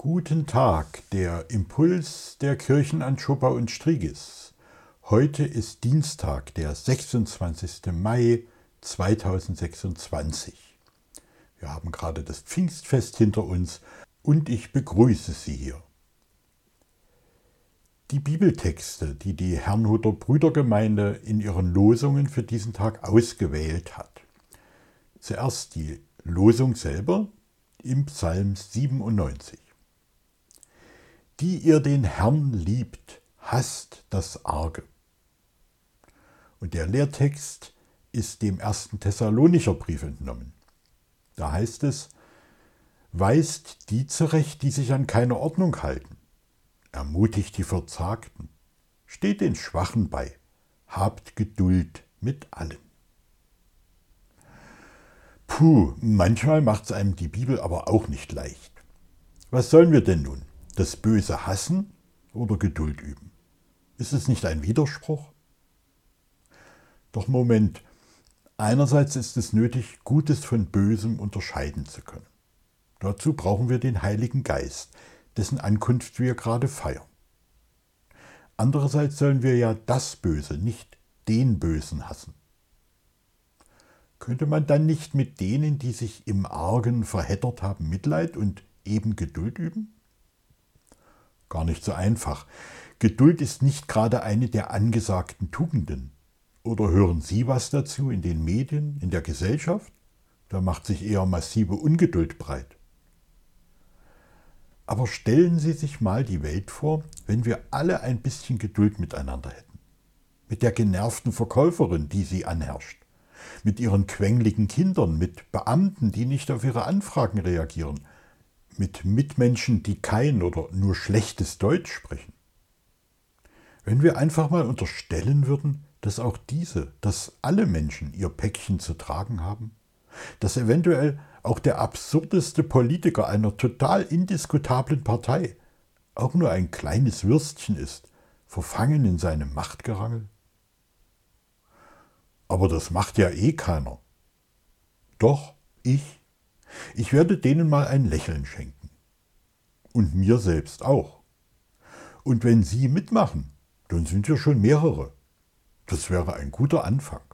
Guten Tag, der Impuls der Kirchen an Chopin und Strigis. Heute ist Dienstag, der 26. Mai 2026. Wir haben gerade das Pfingstfest hinter uns und ich begrüße Sie hier. Die Bibeltexte, die die Herrnhuter Brüdergemeinde in ihren Losungen für diesen Tag ausgewählt hat. Zuerst die Losung selber im Psalm 97. Die ihr den Herrn liebt, hasst das Arge. Und der Lehrtext ist dem 1. Thessalonicher Brief entnommen. Da heißt es: Weist die zurecht, die sich an keine Ordnung halten. Ermutigt die Verzagten. Steht den Schwachen bei. Habt Geduld mit allen. Manchmal macht's einem die Bibel aber auch nicht leicht. Was sollen wir denn nun? Das Böse hassen oder Geduld üben? Ist es nicht ein Widerspruch? Doch Moment, einerseits ist es nötig, Gutes von Bösem unterscheiden zu können. Dazu brauchen wir den Heiligen Geist, dessen Ankunft wir gerade feiern. Andererseits sollen wir ja das Böse, nicht den Bösen hassen. Könnte man dann nicht mit denen, die sich im Argen verheddert haben, Mitleid und eben Geduld üben? Gar nicht so einfach. Geduld ist nicht gerade eine der angesagten Tugenden. Oder hören Sie was dazu in den Medien, in der Gesellschaft? Da macht sich eher massive Ungeduld breit. Aber stellen Sie sich mal die Welt vor, wenn wir alle ein bisschen Geduld miteinander hätten. Mit der genervten Verkäuferin, die Sie anherrscht. Mit ihren quengeligen Kindern, mit Beamten, die nicht auf ihre Anfragen reagieren. Mit Mitmenschen, die kein oder nur schlechtes Deutsch sprechen. Wenn wir einfach mal unterstellen würden, dass auch dass alle Menschen ihr Päckchen zu tragen haben, dass eventuell auch der absurdeste Politiker einer total indiskutablen Partei auch nur ein kleines Würstchen ist, verfangen in seinem Machtgerangel. Aber das macht ja eh keiner. Doch, ich werde denen mal ein Lächeln schenken. Und mir selbst auch. Und wenn Sie mitmachen, dann sind wir schon mehrere. Das wäre ein guter Anfang.